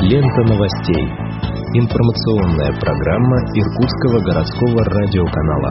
Лента новостей. Информационная программа Иркутского городского радиоканала.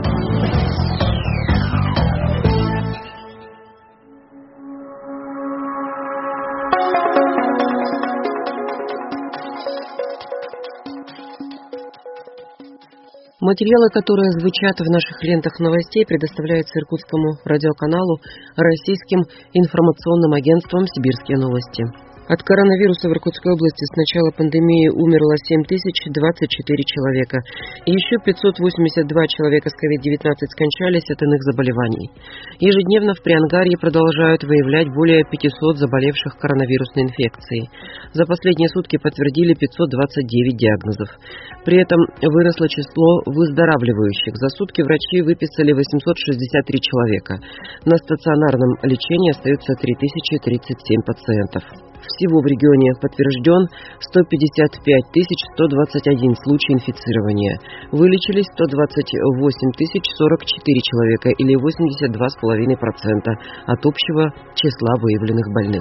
Материалы, которые звучат в наших лентах новостей, предоставляются Иркутскому радиоканалу Российским информационным агентством «Сибирские новости». От коронавируса в Иркутской области с начала пандемии умерло 7024 человека. И еще 582 человека с COVID-19 скончались от иных заболеваний. Ежедневно в Приангарье продолжают выявлять более 500 заболевших коронавирусной инфекцией. За последние сутки подтвердили 529 диагнозов. При этом выросло число выздоравливающих. За сутки врачи выписали 863 человека. На стационарном лечении остается 3037 пациентов. Всего в регионе подтвержден 155 121 случай инфицирования. Вылечились 128 044 человека или 82,5% от общего числа выявленных больных.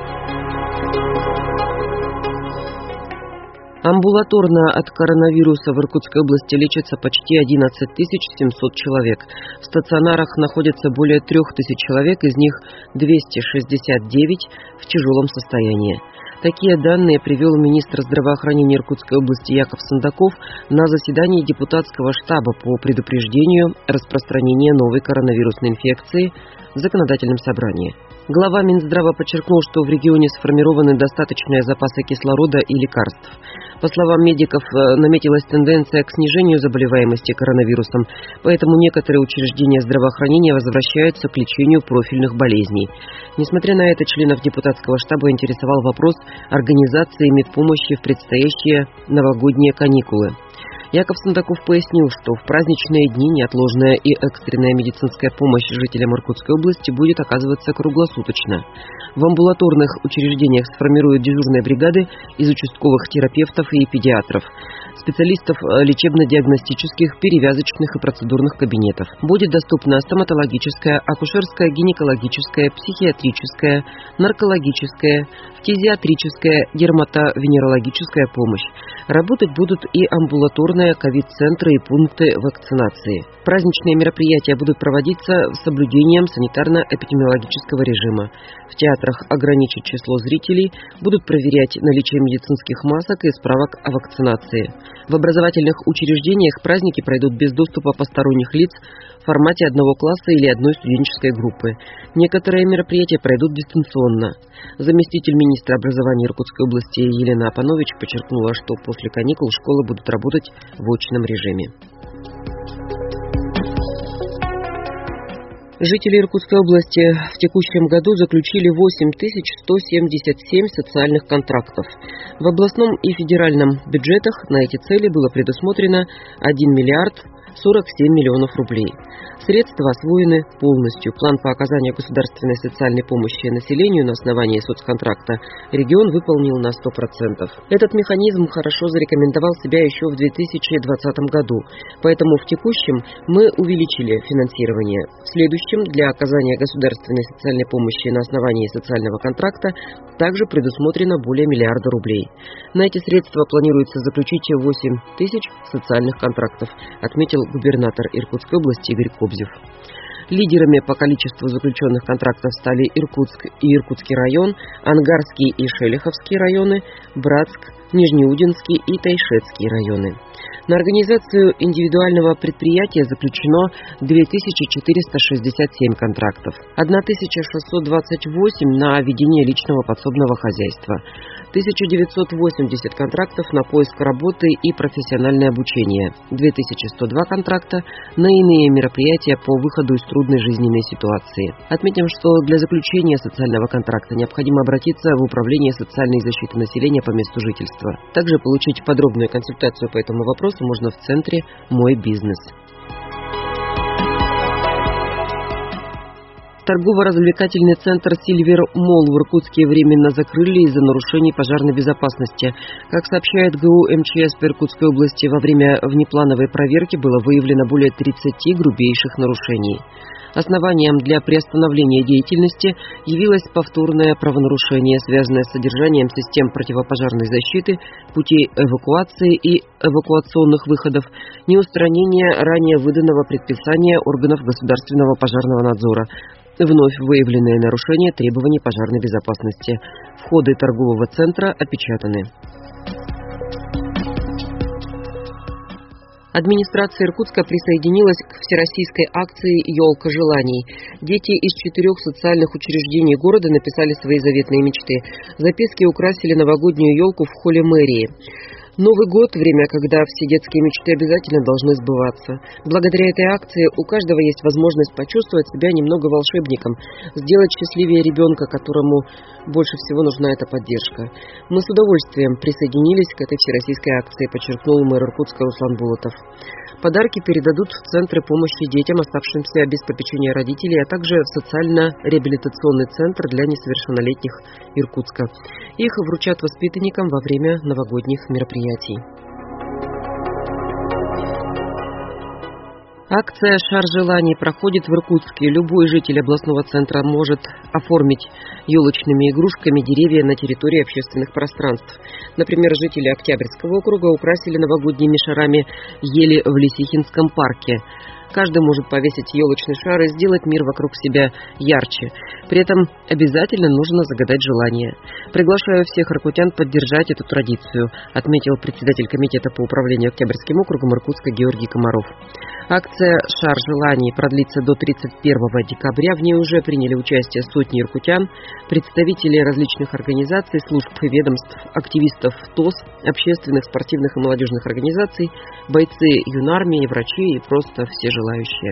Амбулаторно от коронавируса в Иркутской области лечится почти 11 700 человек. В стационарах находится более 3000 человек, из них 269 в тяжелом состоянии. Такие данные привел министр здравоохранения Иркутской области Яков Сандаков на заседании депутатского штаба по предупреждению распространения новой коронавирусной инфекции в законодательном собрании. Глава Минздрава подчеркнул, что в регионе сформированы достаточные запасы кислорода и лекарств. По словам медиков, наметилась тенденция к снижению заболеваемости коронавирусом, поэтому некоторые учреждения здравоохранения возвращаются к лечению профильных болезней. Несмотря на это, членов депутатского штаба интересовал вопрос организации медпомощи в предстоящие новогодние каникулы. Яков Сандаков пояснил, что в праздничные дни неотложная и экстренная медицинская помощь жителям Иркутской области будет оказываться круглосуточно. В амбулаторных учреждениях сформируют дежурные бригады из участковых терапевтов и педиатров, специалистов лечебно-диагностических, перевязочных и процедурных кабинетов. Будет доступна стоматологическая, акушерская, гинекологическая, психиатрическая, наркологическая, фтизиатрическая, дерматовенерологическая помощь. Работать будут и амбулаторные ковид-центры и пункты вакцинации. Праздничные мероприятия будут проводиться с соблюдением санитарно-эпидемиологического режима. В театрах ограничат число зрителей, будут проверять наличие медицинских масок и справок о вакцинации. В образовательных учреждениях праздники пройдут без доступа посторонних лиц в формате одного класса или одной студенческой группы. Некоторые мероприятия пройдут дистанционно. Заместитель министра образования Иркутской области Елена Апанович подчеркнула, что после каникул школы будут работать в очном режиме. Жители Иркутской области в текущем году заключили 8177 социальных контрактов. В областном и федеральном бюджетах на эти цели было предусмотрено 1 миллиард 47 миллионов рублей. Средства освоены полностью. План по оказанию государственной социальной помощи населению на основании соцконтракта регион выполнил на 100%. Этот механизм хорошо зарекомендовал себя еще в 2020 году, поэтому в текущем мы увеличили финансирование. В следующем для оказания государственной социальной помощи на основании социального контракта также предусмотрено более миллиарда рублей. На эти средства планируется заключить 8 тысяч социальных контрактов, отметил губернатор Иркутской области Игорь Кобзев. Лидерами по количеству заключенных контрактов стали Иркутск и Иркутский район, Ангарский и Шелиховский районы, Братск, Нижнеудинский и Тайшетский районы. На организацию индивидуального предприятия заключено 2467 контрактов, 1628 на ведение личного подсобного хозяйства, 1980 контрактов на поиск работы и профессиональное обучение, 2102 контракта на иные мероприятия по выходу из трудной жизненной ситуации. Отметим, что для заключения социального контракта необходимо обратиться в Управление социальной защиты населения по месту жительства. Также получить подробную консультацию по этому вопросу можно в центре «Мой бизнес». Торгово-развлекательный центр «Сильвер Молл» в Иркутске временно закрыли из-за нарушений пожарной безопасности. Как сообщает ГУ МЧС по Иркутской области, во время внеплановой проверки было выявлено более 30 грубейших нарушений. Основанием для приостановления деятельности явилось повторное правонарушение, связанное с содержанием систем противопожарной защиты, путей эвакуации и эвакуационных выходов, неустранение ранее выданного предписания органов государственного пожарного надзора, вновь выявленные нарушения требований пожарной безопасности. Входы торгового центра опечатаны. Администрация Иркутска присоединилась к всероссийской акции «Елка желаний». Дети из 4 социальных учреждений города написали свои заветные мечты. Записки украсили новогоднюю елку в холле мэрии. Новый год – время, когда все детские мечты обязательно должны сбываться. Благодаря этой акции у каждого есть возможность почувствовать себя немного волшебником, сделать счастливее ребенка, которому больше всего нужна эта поддержка. Мы с удовольствием присоединились к этой всероссийской акции, подчеркнул мэр Иркутска Руслан Булатов. Подарки передадут в центры помощи детям, оставшимся без попечения родителей, а также в социально-реабилитационный центр для несовершеннолетних Иркутска. Их вручат воспитанникам во время новогодних мероприятий. Акция «Шар желаний» проходит в Иркутске. Любой житель областного центра может оформить елочными игрушками деревья на территории общественных пространств. Например, жители Октябрьского округа украсили новогодними шарами ели в Лисихинском парке. Каждый может повесить елочный шар и сделать мир вокруг себя ярче. При этом обязательно нужно загадать желание. Приглашаю всех иркутян поддержать эту традицию, отметил председатель комитета по управлению Октябрьским округом Иркутска Георгий Комаров. Акция «Шар желаний» продлится до 31 декабря. В ней уже приняли участие сотни иркутян, представители различных организаций, служб и ведомств, активистов ТОС, общественных, спортивных и молодежных организаций, бойцы юнармии, врачи и просто все желающие.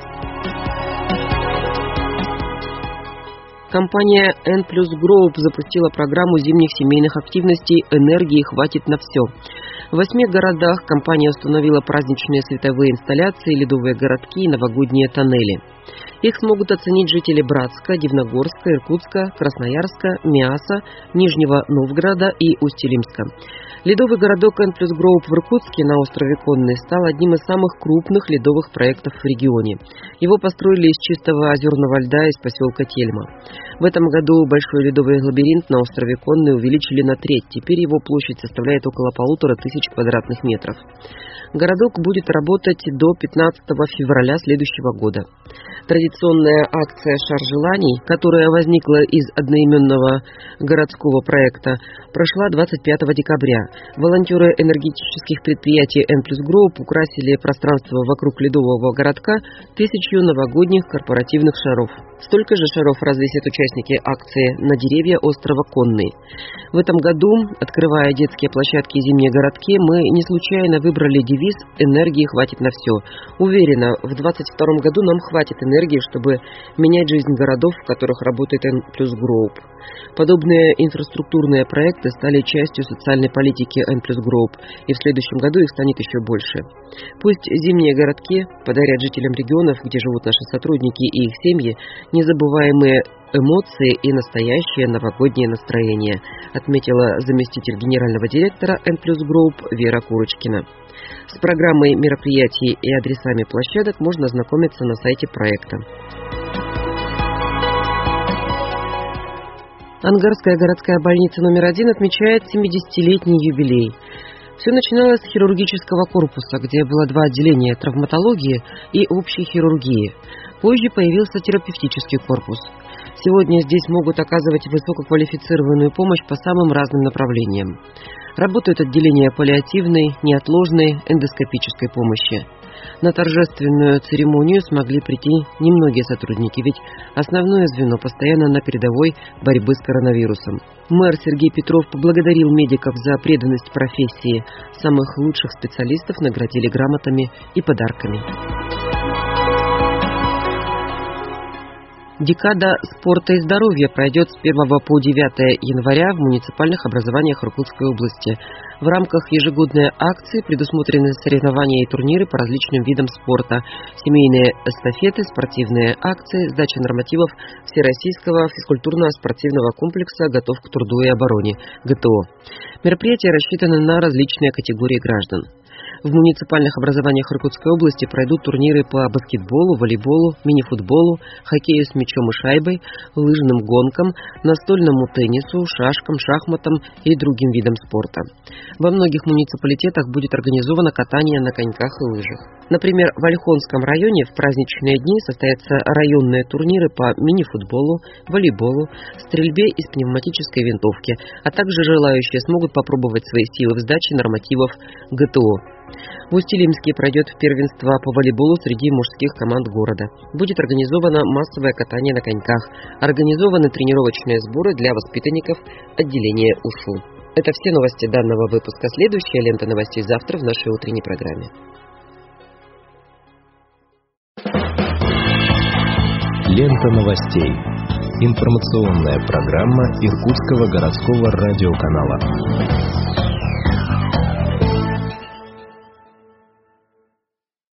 Компания N+ Group запустила программу зимних семейных активностей «Энергии хватит на все». В 8 городах компания установила праздничные световые инсталляции, ледовые городки и новогодние тоннели. Их смогут оценить жители Братска, Дивногорска, Иркутска, Красноярска, Миаса, Нижнего Новгорода и Усть-Илимска. Ледовый городок N+ Group в Иркутске на острове Конный стал одним из самых крупных ледовых проектов в регионе. Его построили из чистого озерного льда из поселка Тельма. В этом году большой ледовый лабиринт на острове Конный увеличили на треть. Теперь его площадь составляет около 1500 квадратных метров. Городок будет работать до 15 февраля следующего года. Традиционная акция «Шар желаний», которая возникла из одноименного городского проекта, прошла 25 декабря. Волонтеры энергетических предприятий N+ Group украсили пространство вокруг ледового городка 1000 новогодних корпоративных шаров. Столько же шаров развесят участники акции на деревья острова Конный. В этом году, открывая детские площадки и зимние городки, мы не случайно выбрали девиз «Энергии хватит на все». Уверена, в 2022 году нам хватит энергии, чтобы менять жизнь городов, в которых работает N+ Group. Подобные инфраструктурные проекты стали частью социальной политики N+ Group, и в следующем году их станет еще больше. Пусть зимние городки подарят жителям регионов, где живут наши сотрудники и их семьи, незабываемые эмоции и настоящее новогоднее настроение, отметила заместитель генерального директора N+ Group Вера Курочкина. С программой мероприятий и адресами площадок можно ознакомиться на сайте проекта. Ангарская городская больница номер 1 отмечает 70-летний юбилей. Все начиналось с хирургического корпуса, где было 2 отделения – травматологии и общей хирургии. Позже появился терапевтический корпус. Сегодня здесь могут оказывать высококвалифицированную помощь по самым разным направлениям. Работают отделения паллиативной, неотложной, эндоскопической помощи. На торжественную церемонию смогли прийти немногие сотрудники, ведь основное звено постоянно на передовой борьбы с коронавирусом. Мэр Сергей Петров поблагодарил медиков за преданность профессии. Самых лучших специалистов наградили грамотами и подарками. Декада спорта и здоровья пройдет с 1 по 9 января в муниципальных образованиях Иркутской области. В рамках ежегодной акции предусмотрены соревнования и турниры по различным видам спорта, семейные эстафеты, спортивные акции, сдача нормативов Всероссийского физкультурно-спортивного комплекса «Готов к труду и обороне» ГТО. Мероприятия рассчитаны на различные категории граждан. В муниципальных образованиях Иркутской области пройдут турниры по баскетболу, волейболу, мини-футболу, хоккею с мячом и шайбой, лыжным гонкам, настольному теннису, шашкам, шахматам и другим видам спорта. Во многих муниципалитетах будет организовано катание на коньках и лыжах. Например, в Ольхонском районе в праздничные дни состоятся районные турниры по мини-футболу, волейболу, стрельбе из пневматической винтовки, а также желающие смогут попробовать свои силы в сдаче нормативов ГТО. В Усть-Илимске пройдет первенство по волейболу среди мужских команд города. Будет организовано массовое катание на коньках, организованы тренировочные сборы для воспитанников отделения УШУ. Это все новости данного выпуска. Следующая лента новостей завтра в нашей утренней программе. Лента новостей. Информационная программа Иркутского городского радиоканала.